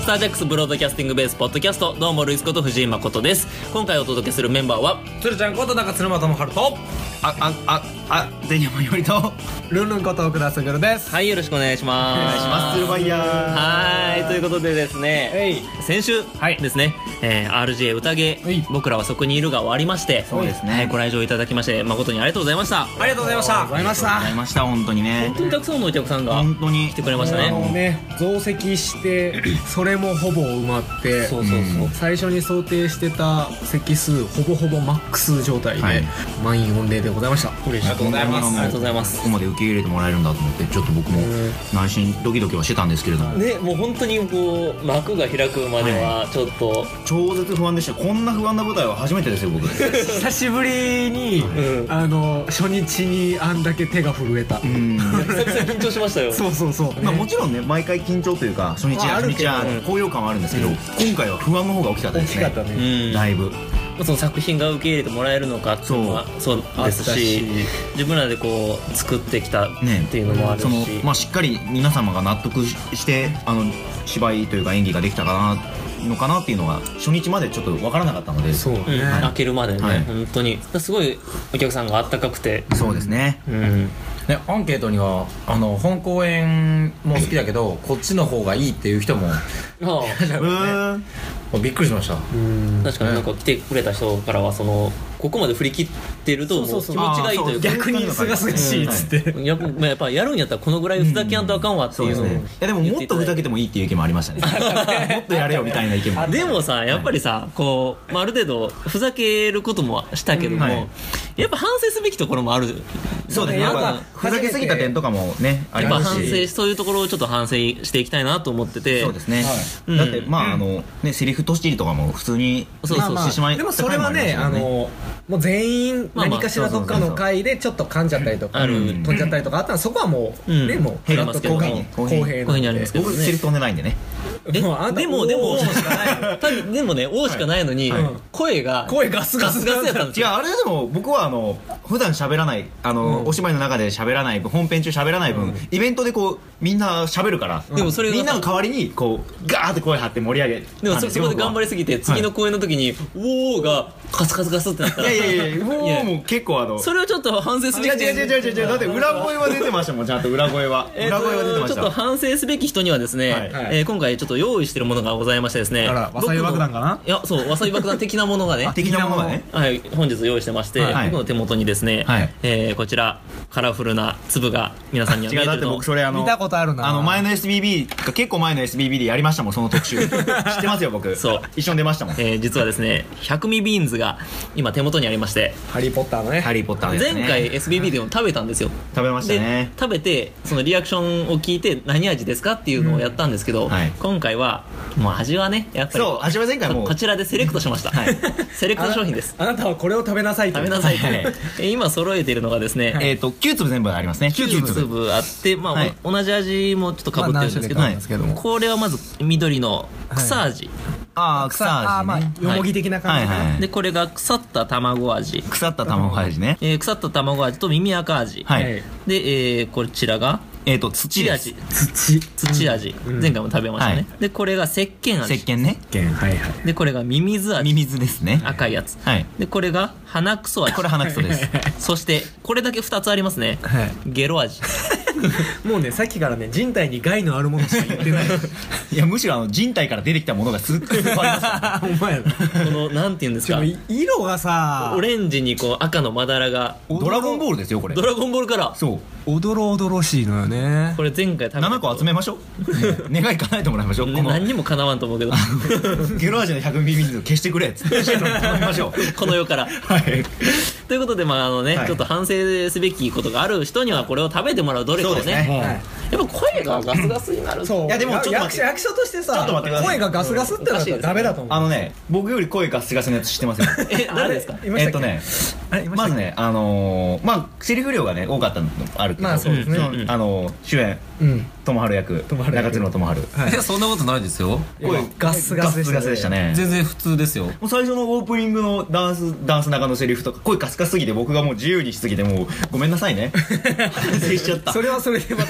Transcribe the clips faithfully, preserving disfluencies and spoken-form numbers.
タージャックスブロードキャスティングベースポッドキャスト、どうもルイスこと藤井誠です。今回お届けするメンバーはつるちゃんこと中鶴間智春とあ、あ、あ、あ、全山よりとルンルンこと奥田卓です。 はい、よろしくお願いします。 お願いします。ツルバイヤー。 はい、ということでですね、 えい先週ですね、えー、アールジェー 宴、 はい僕らはそこにいるが終わりまして、 そうですねはい、ご来場いただきまして誠にありがとうございました。 ありがとうございました。ありがとうございましありがとうございました。本当にね本当にたくさんのお客さんが本当に来てくれましたあのね。 ね、増席してそれもほぼ埋まってそうそうそう、 最初に想定してた席数ほぼほぼマックス状態で、 はい満員御礼でございました。 嬉しい。 ありがとうございます。 ありがとうございます。 ここまで受け入れてもらえるんだと思ってちょっと僕も内心ドキドキはしてたんですけれども、 ね、もう本当にこう幕が開くまではちょっと、 超絶不安でした。こんな不安な舞台は初めてですよ僕。 久しぶりに、 うんあの初日にあんだけ手が震えた。 うん久々緊張しましたよ。 そうそうそう、 まあもちろんね毎回緊張というか初日まああるけど初日は高揚感はあるんですけど、今回は不安の方が大きかったですね。 大きかったねうん、 だいぶその作品が受け入れてもらえるのかっていうのはそうですし、 あったし自分らでこう作ってきたっていうのもあるし、 そのまあしっかり皆様が納得してあの芝居というか演技ができたかなのかなっていうのは初日までちょっと分からなかったので、 そうね、 うんはい開けるまでね、 はい本当にすごいお客さんがあったかくて、 そうですね。 うんね、アンケートにはあの本公演も好きだけどこっちの方がいいっていう人もあうーんびっくりしました。 うん確かになんか来てくれた人からはそのここまで振り切ってるともう気持ちがいいというか、 逆にすがすがしいっつって、 やっぱまあやっぱやるんやったらこのぐらいふざけやんとあかんわっていうのをいやでももっとふざけてもいいっていう意見もありましたね。もっとやれよみたいな意見も。 でもさやっぱりさこう、まあ、ある程度ふざけることもしたけども、 うんはいやっぱ反省すべきところもある。 そうですね。やっぱふざけすぎた点とかもねありやっぱますし。 反省そういうところをちょっと反省していきたいなと思ってて。 そうですね。 うんだってまああのねセリフとしりとかも普通にそうそうまあしてしまいでもそれはね、あのもう全員まあまあ何かしらどっかの回でちょっと噛んじゃったりとか、 ある飛んじゃったりとかあったらそこはもう、 うんねもうフラット公平公平公平公平にありますけどね。 僕セリフ飛んでないんでね。 えもうあなたでもでもおーしかない多分でもね「お」しかないのに、 はい声が声ガスガスガスガスやったんですよ。 違うあれでも僕はあの普段喋らないあの、お芝居の中で喋らない分本編中喋らない分、イベントでこうみんな喋るから、 でもそれがみんなの代わりにこうガーって声張って盛り上げでもそそこで頑張りりすぎて次の公演の時に「おー」がカスカスカスってなったらいやいやいやもいやうもう結構あのそれをちょっと反省すべき違う違う違う違う違うだって裏声は出てましたもんちゃんと裏声はえー裏声は出てましちょったと反省すべき人にはですね、 はいえー今回ちょっと用意してるものがございましてですね、 あらわさび爆弾かな。 いやそうわさび爆弾的なものがね的なものがねはい、本日用意してまして、 はい僕の手元にですね、 はいえーこちらカラフルな粒が皆さんには見違うだってえてると僕それあの見たことあるなあの前の エスビービー か結構前の エスビービー でやりましたもんその特集知ってますよ僕そう一緒に出ましたもんえー実はですね百味ビーンズが今手元にありまして、 ハリーポッターのねハリーポッターのやつね前回 エスビービー でも食べたんですよ。 食べましたでね食べてそのリアクションを聞いて何味ですかっていうのをやったんですけど、 んはい今回はもう味はねやっぱりそう味は前回もうこちらでセレクトしました、 はいセレクト商品です。 あなたはこれを食べなさいと食べなさいと、 はいはいえー今揃えているのがですね、 えっときゅう粒全部ありますねきゅう粒あって、まあはいお同じ味もちょっとかぶってるんですけど、 まあ何種類かありますけどもこれはまず緑の草味、 ああ草味ねあーまあよもぎ的な感じかな、 はいはいでこれが腐った卵味、 腐った卵味ねえー腐った卵味と耳赤味、 はい、 はいで、えーこちらがえっと土土です味土土味、 うん前回も食べましたね、 はいでこれが石鹸味石鹸ね剣はいはいでこれがミミズ味ミミズですね赤いやつはいでこれが鼻くそ味これ鼻くそですそしてこれだけふたつありますね、 はいゲロ味もうねさっきからね人体に害のあるものしか言ってないいやむしろあの人体から出てきたものがすっごいいっぱいありますお前らこのなんていうんですかでも色がさオレンジにこう赤のまだらがドラゴンボールですよこれドラゴンボールカラーそうおどろおどろしいのよねこれ前回食べたななこ集めましょう願い叶えてもらいましょうこのね何にもかなわんと思うけどゲロ味のひゃくミリリットル消してくれっつって頼みましょうこの世からはいということでまああのね、 はいちょっと反省すべきことがある人にはこれを食べてもらうどれかをねそうですねはいやっぱ声がガスガスになるそういやでもちょっと待って役役所としてさちょっと待ってください声がガスガスってなったらダメだと思うあのね僕より声ガスガスのやつ知ってますよえ誰ですかいましたっけえっとねあれいましたっけまずねあのーまあセリフ量がね多かったのあるけどまあそうですねのうんあのー主演うん友春役友春役中津野友春はいえそんなことないですよ。 声ガスガスでしたねガスガスでしたね全然普通ですよ。 もう最初のオープニングのダンスダンス中のセリフとか声カスカスすぎて僕がもう自由にしすぎてもうごめんなさいね反省しちゃったそれはそれでまた反省点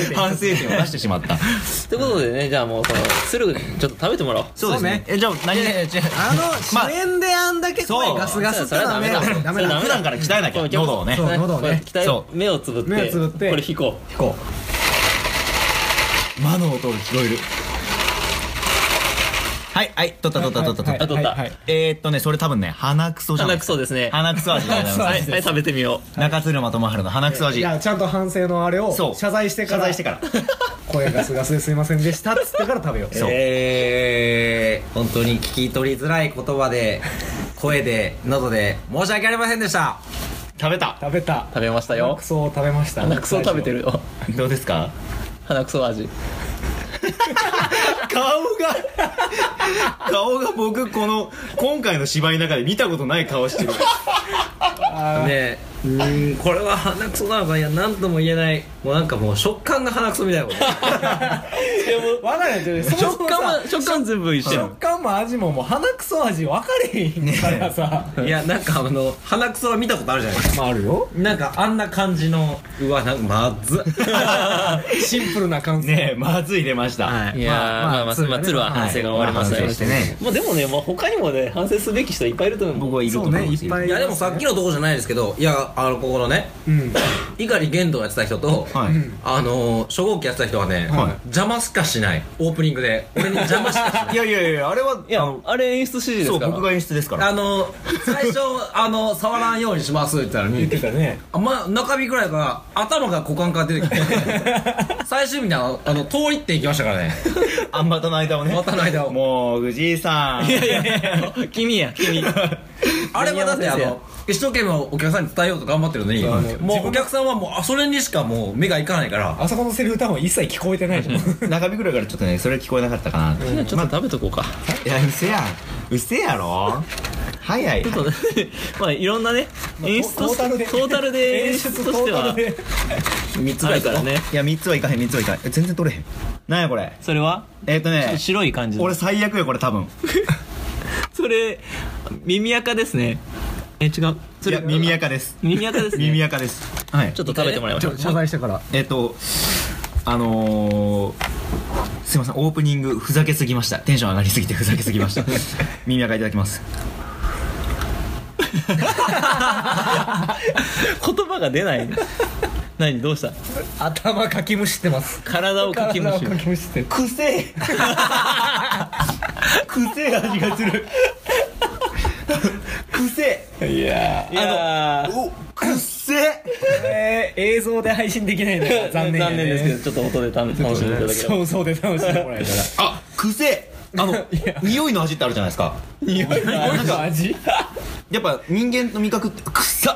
点反省点を出してしまったということでね、じゃあもうその鶴ちょっと食べてもらおう。 そうですね。え、じゃあ何であの主演であんだけ声ガスガスってのはダメだ。ダメだ。 普段から鍛えなきゃ喉をね。 そう喉をね。 鍛え目をつぶって目をつぶってこれ引こう引こ魔の音が聞こえる。はいはい、取った取った取った取った。 取った。 えーっとね、それ多分ね、鼻くそじゃない鼻くそですね。 鼻くそ味でございます。 はい、はい食べてみよう。中鶴間智春の鼻くそ味。 いやちゃんと反省のあれをそう謝罪してから謝罪してから声ガスガスですいませんでしたっつってから食べよう。 そうえー、本当に聞き取りづらい言葉で声で喉で申し訳ありませんでした。 食べた。 食べた。 食べましたよ。 鼻くそを食べました。 鼻くそを食べてるよ。 どうですか？ 鼻くそ味。 顔が顔が僕この今回の芝居の中で見たことない顔してる。 ねえ、うーん、これは鼻くそなのか、いや何とも言えない。もうなんかもう食感が鼻くそみたいなことわかんない。 食感は食感全部一緒やん。 食感も味ももう鼻くそ味分かれへんからさ。 いやなんかあの鼻くそは見たことあるじゃないですか。 まああるよ。 なんかあんな感じの、うわなんかまずっシンプルな感想。 ねえ、まずい出ました。 はいいやーまあまあまあ鶴は反省が終わりましたよ。 反省してね。 もうでもね、もう他にもね反省すべき人いっぱいいると思う。 僕はいるとそうね、 思いますいっぱい。 いやでもさっきのとこじゃないですけど、いやあのここのねうん猪狩玄道やってた人と、 はい。 あの初号機やってた人はね、 はい邪魔しかしない。オープニングで俺に邪魔しかしない。 いやいやいや、あれはいやあのあれ演出指示ですから。 そう僕が演出ですから。 あの最初あの触らんようにしますって言ったのに言ってたね。 あま中日ぐらいから頭が股間から出てきて最終日にあのあの通りっていきましたからね。 あんまたの間をね。 またの間をもう藤井さん。 いやいやいや君や君。 あれはだってあ先生の一生懸命お客さんに伝えようと頑張ってるのに、 はいもうお客さんはもうあそれにしかもう目がいかないから。 あそこのセリフ多分一切聞こえてないじゃん。 中日ぐらいからちょっとね、それ聞こえなかったかな。 ちょっと食べとこうか。 いや、うせやん。うせやろ早い。 ちょっとねまあいろんなね演出トータルでトータルで演出としてはみっつあるからね。 いや、みっつはいかへん、みっつはいかへん。え全然取れへん。なんやこれ。 それはえっとね、 白い感じの俺最悪よ、これ多分。 それ耳垢ですね。え違うそれいや、耳垢です。 耳垢ですね。 耳垢です。はい。 ちょっと食べてもらいましょう。 謝罪してから。 えっと、あのー、すいません、オープニングふざけすぎました。テンション上がりすぎてふざけすぎました。耳垢いただきます。 言葉が出ない。何どうした？ 頭かきむしってます。 体をかきむし体をかきむしってる。 くせえくせえ味がする。くせえ。 いやいやーおくっせえ。 えー、映像で配信できないのが残念やね。 残念ですけどちょっと音で楽しんでいただければ。 想像で楽しんでもらえたら。 あ、くせえ。あの匂いの味ってあるじゃないですか。 匂いの味？ やっぱ人間の味覚ってくっさ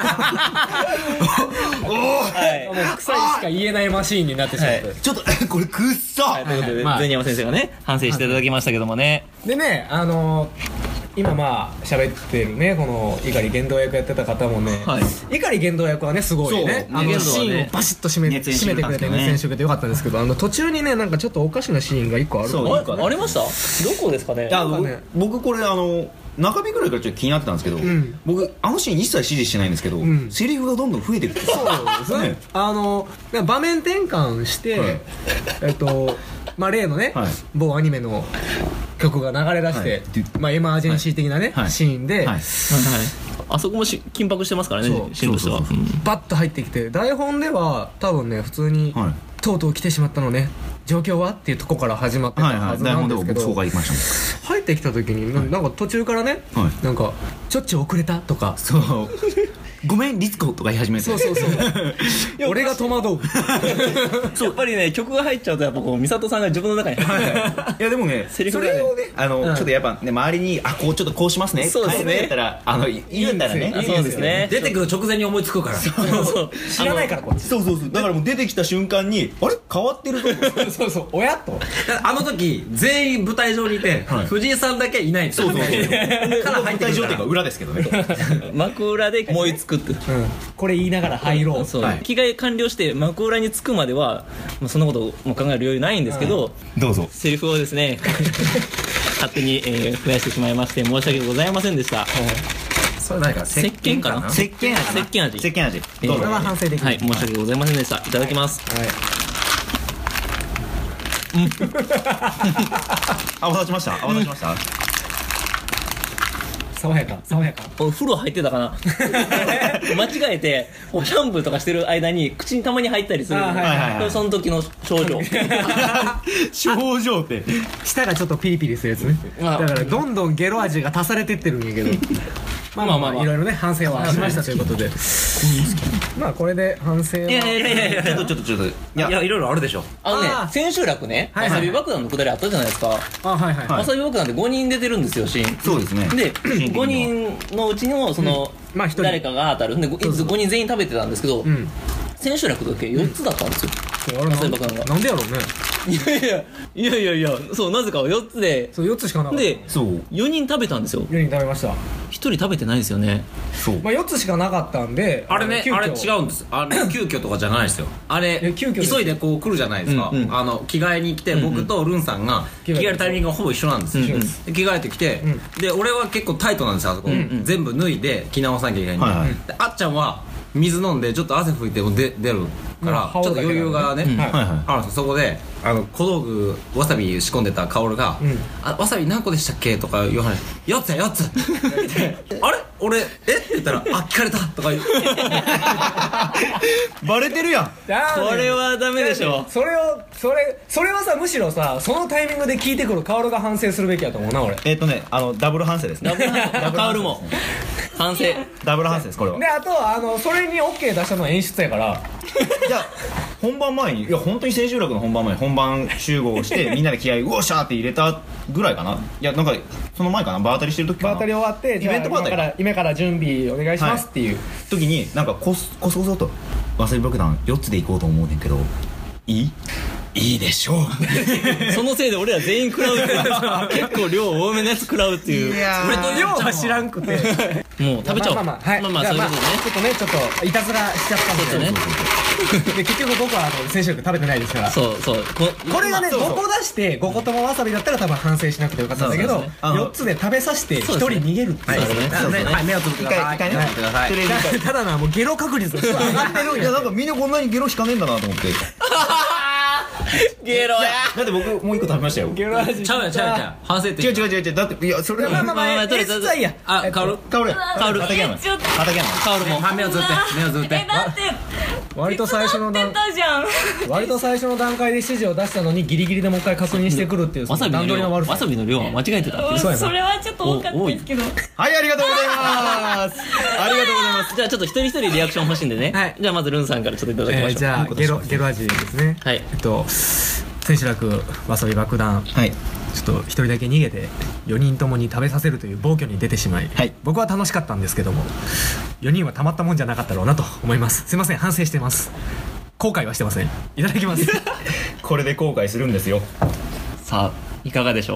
はいもう臭いしか言えないマシーンになってしまって、 はちょっとこれくっさ。 ということでまあ銭山先生がね反省していただきましたけどもね。 でね、あのー今まあ喋ってるねこの碇玄道役やってた方もね、 はい碇玄道役はねすごいね、 そうあの玄道はねシーンをバシッと締め熱演締めてくれてしてくれたんですよね熱演してくれてよかったんですけど、あの途中にねなんかちょっとおかしなシーンが一個あるそうあれありました？どこですかね？ いや、 なんかね僕これあの中日ぐらいからちょっと気になってたんですけど、 ん僕あのシーン一切指示してないんですけど、 んセリフがどんどん増えてるってそうですねねあの場面転換して、 はいえっとまあ例のね、 はい某アニメの曲が流れ出して、 はいまあエマージェンシー的なね、 はいシーンで、 はいはいはい。あそこもし緊迫してますからねそうシーンとしては。 そうそうそううんバッと入ってきて台本では多分ね普通に、 はいとうとう来てしまったのね状況はっていうとこから始まってたはいははいず台なんですけど、 本でも僕そう書きました入ってきた時にななんか途中からね、 はいなんかちょっちょ遅れたとかもんそうごめんリツコとか言い始めてそうそうそう俺が戸惑うやっぱりね曲が入っちゃうとやっぱこう美里さんが自分の中に入っていやでもねセリフがねそれをねあの、 うんちょっとやっぱね周りにあこうちょっとこうしますねそうですね変えるんやったらあのい言うんだらねいいですよそうですね。 出てくる直前に思いつくから。 そうそう知らないからこっちそうそうそうだからもう出てきた瞬間にあれ変わってるぞそうそう親とあの時全員舞台上にいて、 はい藤井さんだけいないんですよ。 そうそうそうから入ってくるから舞台上っていうか裏ですけどね幕裏で思いつくって。 うんこれ言いながら入ろうそう、 はい着替え完了して幕裏に着くまでは、まあ、そんなことをもう考える余裕ないんですけど、 どうぞセリフをですね勝手に、えー増やしてしまいまして申し訳ございませんでした。 それ何か石鹸かな石鹸味石鹸味石鹸味えーどうぞこれは反省できるはい申し訳ございませんでした。いただきます。 はい泡立ちました泡立ちました、 爽やか爽やか。 お風呂入ってたかな間違えてもうシャンプーとかしてる間に口にたまに入ったりするの、 あはいはいはいその時の症状症状って舌がちょっとピリピリするやつね。 あだからどんどんゲロ味が足されてってるんやけどまあまあまあいろいろね反省はしましたということでまあこれで反省は。 いやいやいやいやいやちょっとちょっとちょっといいやいろいろあるでしょ。 あのねあー千秋楽ね、 はいはいわさび爆弾のくだりあったじゃないですか。 あはいはい、 はいわさび爆弾ってごにん出てるんですよ、シーンそうですねでシーン的にはごにんのうちのその、 まあ一人誰かが当たるんでごそうそうごにん全員食べてたんですけど、 うん千秋楽だけよっつだったんですよ、 あれわさび爆弾がなんでやろうね。 いやいやいやいやいやそうなぜかよっつでそうよっつしかなかった。 でそうよにん食べたんですよ、 よにん食べました。 ひとり食べてないですよね。 そうまあよっつしかなかったんであれね、 急遽あれ違うんです。あれ急遽とかじゃないですよ。あれえ急遽です急いでこう来るじゃないですか。 うんうんあの着替えに来て、僕とルンさんが着着替え替えるタイミングがほぼ一緒なんですよ。 うんうんで着替えてきて、で俺は結構タイトなんですよあそこ。全部脱いで着直さなきゃいけないんで。 はいはいであっちゃんは水飲んでちょっと汗拭いても出出るから、 うんちょっと余裕がね。 うんはいはあるんですよそこであの小道具わさび仕込んでた薫がうん 「あわさび何個でしたっけ?」とかいう話「よっつやよっつ」あれ俺えって言ったら「あ聞かれた」とか言ういバレてるやんだねこれはダメでしょ。 それをそれそれはさむしろさそのタイミングで聞いてくる薫が反省するべきやと思うな俺えっとねあのダブル反省ですねダブルカオルも反省。 ダブル反省ですこれはであとあのそれに OK 出したのは演出やからじゃあ本番前にいや本当に千秋楽の本番前に本番集合してみんなで気合いうおっしゃーって入れたぐらいかないやなんかその前かな場当たりしてる時かな場当たり終わってイベント場当たりじゃあ今から今から準備お願いしますっていう、 時になんかこそこそこそとわさび爆弾よっつでいこうと思うねんけどいいいいでしょうそのせいで俺ら全員食らうっていう結構量多めのやつ食らうっていう。 いやー俺と量は知らんくてもう食べちゃおう。 まあまあまあはいまあまあじゃそういうことね。 ちょっとねちょっといたずらしちゃったんでちょっとねで結局僕はあの先週食べてないですからそうそうここれがねそうそうごこ出してごこともわさびだったら多分反省しなくてよかったんだけどそうですねあのよっつで食べさせてひとり逃げるっていうそうですねそうですねはい目をつぶってください一回一回ね目をつぶってくださいとりあえずただなもうゲロ確率がすごい上がってるんやいやなんかみんなこんなにゲロ引かねえんだなと思ってゲロやだって僕もう一個食べましたよゲロ味ちゃうやちゃうやちゃう反省って違う違う違う違うだっていやそれはまあまあまあまあまあとりあえず演出はいいやあ薫香る香る畠山ちょっと畠山カオルもはい目をつぶって目をつぶってえだって割と最初の段手伝ってたじゃん割と最初の段階で指示を出したのにギリギリでもう一回確認してくるっていうわさびの段取りの悪さ量わさびの量は間違えてたっていう。 そうやなそれはちょっと多かったですけどはいありがとうございますありがとうございますじゃあちょっと一人一人リアクション欲しいんでね、 はいじゃあまずルンさんからちょっといただきましょう、 えーじゃあゲロゲロ味ですねはいえっと千秋楽わさび爆弾はいちょっと一人だけ逃げてよにんともに食べさせるという暴挙に出てしまい、 はい僕は楽しかったんですけどもよにんはたまったもんじゃなかったろうなと思いますすいません反省してます後悔はしてませんいただきますこれで後悔するんですよさあいかがでしょう。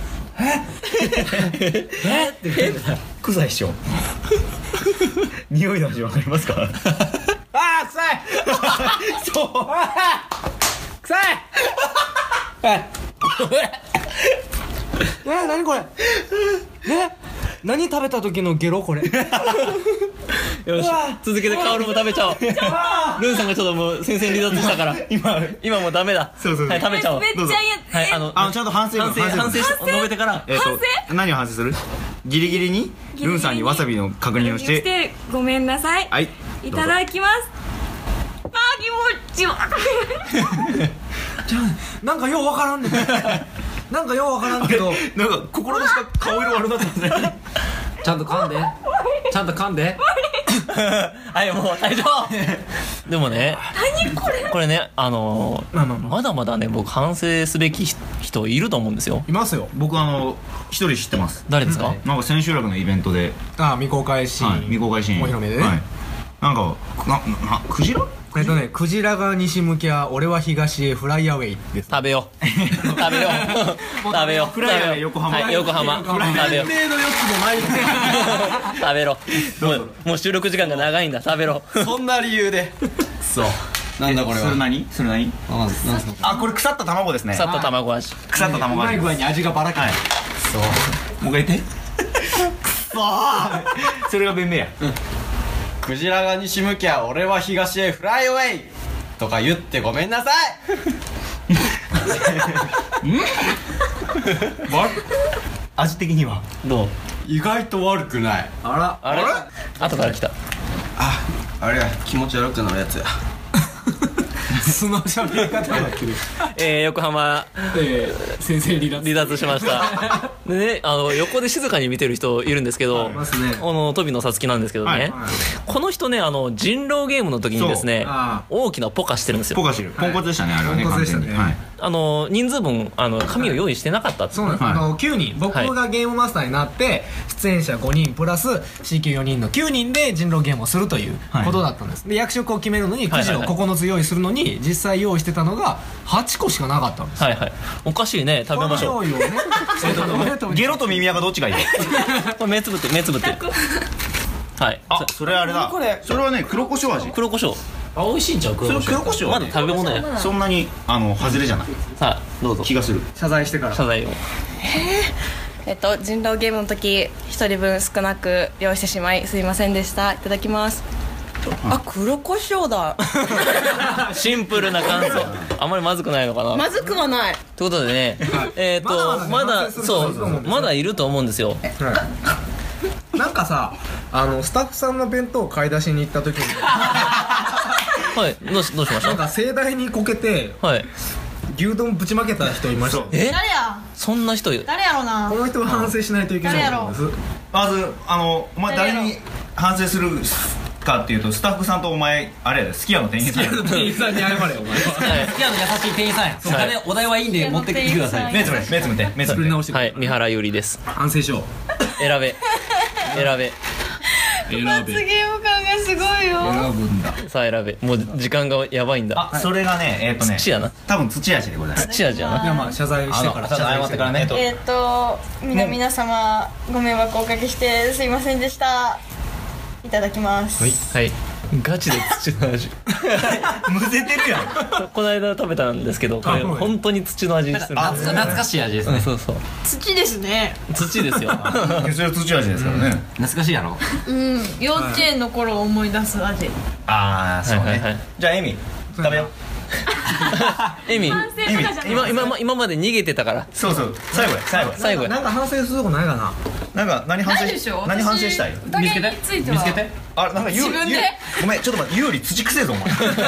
臭いっしょ匂いの味わかりますかあー臭いそうあー臭いええ何これえ何食べた時のゲロこれよし続けてカオルも食べちゃおう。ルンさんがちょっともう戦線離脱したから今今もうダメだ。 そうそうそうはい食べちゃおう。 めっちゃ嫌はいあのあのちゃんと反省反省反省して述べてからえっと何を反省するギリギリにルンさんにわさびの確認をししててごめんなさいはいいただきますあー気持ち悪いなんかようわからんねんなんかようわからんけどなんか心の下顔色悪くなってますねちゃんと噛んでちゃんと噛んではいもう大丈夫でもね何これこれねあのーまあまあまあまだまだね僕反省すべき人いると思うんですよ。 いますよ僕あの一人知ってます誰ですか、 なんか千秋楽のイベントでああ未公開シーン、 はい未公開シーンお披露目でね、 はいなんかななクジラえっとねクジラが西向きゃ俺は東へフライアウェイです食べよう食べよう食べようフライヤー横浜はい横浜食べよう程度よっつも前に食べろもうもう収録時間が長いんだ食べろそんな理由でそうなんだこれはそれ何それ何あなんすかあこれ腐った卵ですね腐った卵味腐ったう卵味まい具合に味がばらけない、 もう一回言ってそうそれが弁明やクジラが西向きゃ俺は東へフライアウェイとか言ってごめんなさい味的にはどう？ 意外と悪くない。 あらあれ後から来た。 あ、あれや、気持ち悪くなるやつや。 素の喋り方になってる。 えー、横浜えー、先生離脱離脱しましたでね、あの横で静かに見てる人いるんですけど、 ますね。 あの飛びのさつきなんですけどね、 はいこの人ね、あの人狼ゲームの時にですねそうあ大きなポカしてるんですよ。 ポカしてるポンコツでしたね、あれはね、 ポンコツでしたね完全にはい。 あの人数分あの紙を用意してなかったってそうなんです、 はいあのきゅうにん、僕がゲームマスターになって出演者ごにんプラス シーキューよにんのきゅうにんで人狼ゲームをするということだったんです、で役職を決めるのにくじをここのつ用意するのに実際用意してたのがはちこしかなかったんです。 はいはい、おかしいね、食べましょう。 この用意をねしてたのでゲロと耳垢どっちがいい？ これ目つぶって目つぶってはい、 あ、それあれだ、それはね黒胡椒味。 黒胡椒あ、美味しいんちゃう？ それ黒胡椒まだはね食べ物や。 そんなにあの外れじゃないさあどうぞ気がする。 謝罪してから謝罪を。 えっと人狼ゲームの時一人分少なく用意してしまいすいませんでした。いただきます。あ、黒胡椒だ。 シンプルな感想あんまりまずくないのかな。 まずくはない。 ということでね、えっとままだまだだね反省するそ人いると思うんですようまだいると思うんですよ。 なんかさ、あのスタッフさんの弁当を買い出しに行った時にはい、どうしどうしました？ なんか盛大にこけてはい。 牛丼ぶちまけた人いました。 え、 誰やそんな人いる？ 誰やろうなこの人は反省しないといけないと思うんです。 まずあのお前誰に反省するかっていうと、スタッフさんとお前あれやで、すき家の店員さんやで。 店員さんに謝れお前は。 好きなの優しい店員さんや。お金、お代はいいんで持ってきてください。 目つぶれ目つぶって目つぶって。 してはい、三原ゆりです。 反省しよう。 選べ選べ選罰ゲーム感がすごいよ。 選ぶんだ。 さあ選べ。もう時間がやばいんだ。 あ、それがね、えっとね土やな多分土味でございます。 土味やな。 いやまあ謝罪してからあのちょっと謝ってからね。 えっと皆皆様ご迷惑をおかけしてすいませんでした。いただきます。 はい、ガチで土の味むせてるやん。 この間食べたんですけど、これ本当に土の味する。 懐か懐かしい味ですね。 うんそうそう、 土ですね。 土ですよそれは土味ですからね。 懐かしいやろ。 うん。幼稚園の頃を思い出す味。 ああ、そうはいはいはいね。じゃあエミ食べよう。 エミ反省とかじゃない。 今今今まで逃げてたからそうそう、最後や最後や。 最後や。 なんか反省するとこないかな。 なんか何反省ないでしょ。 何反省したい？ 私見つけて。については見つけて。 あ、なんかゆう自分でゆうごめん、ちょっと待って、ゆうり土くせえぞお前。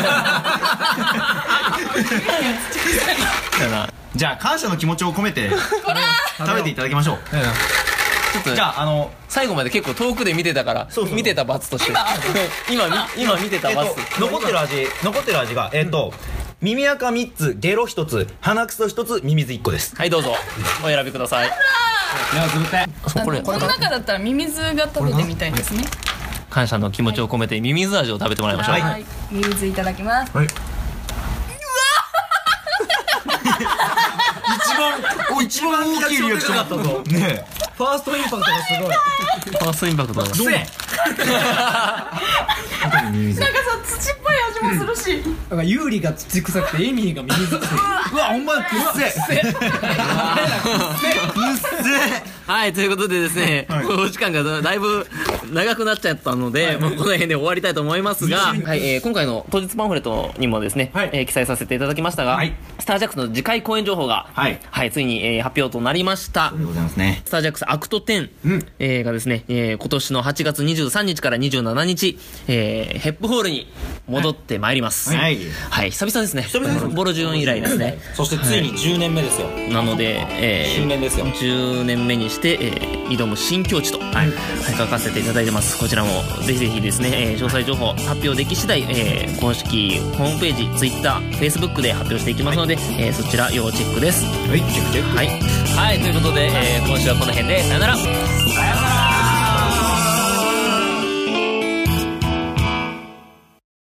だな。 じゃあ感謝の気持ちを込めて食べていただきましょう。 ちょっとじゃああの最後まで結構遠くで見てたからそうそう見てた罰として今み今見てたえっ罰。 と残ってる味残ってる味がえっと耳垢みっつ、ゲロひとつ、鼻くそひとつ、ミミズいっこです。 はい、どうぞお選びください。そうこれこの中だったらミミズが食べてみたいんですね。 感謝の気持ちを込めてミミズ味を食べてもらいましょう。 はいはい。ミミズいただきます。 一番お一番大きいリアクションだったぞ。ねファーストインパクトがすごい。 ファーストインパクトだな。 せえ。 なんかさ土っぽい味もするし。 なんかユーリが土臭くてエミーがミミズ臭い。 うわ、ほんまくっせえ。 はい、ということでですね、お時間がだいぶ長くなっちゃったので、もうこの辺で終わりたいと思いますが、はいえー今回の当日パンフレットにもですね、 はいえー記載させていただきましたが、 はいスタージャックスの次回公演情報が、 はいはい、ついに、えー発表となりました。 でございますね。 スタージャックスアクトテン、えーがですね、えー今年のはちがつにじゅうさんにちからにじゅうしちにち、えーヘップホールに戻ってまいります。 はいはい、久々ですね。久々です。ボロジュン以来ですね。 そしてついにじゅうねんめですよ。 なので、えー、 周年ですよじゅうねんめにして、えー挑む新境地と、はいはい、書かせていただいてます。こちらもぜひぜひですね、えー詳細情報発表でき次第、えー公式ホームページ Twitter、Facebook で発表していきますので、えーそちら要チェックです。 はい、チェックチェック。 はい、はい、ということで、えー今週はこの辺でさよなら。さよなら。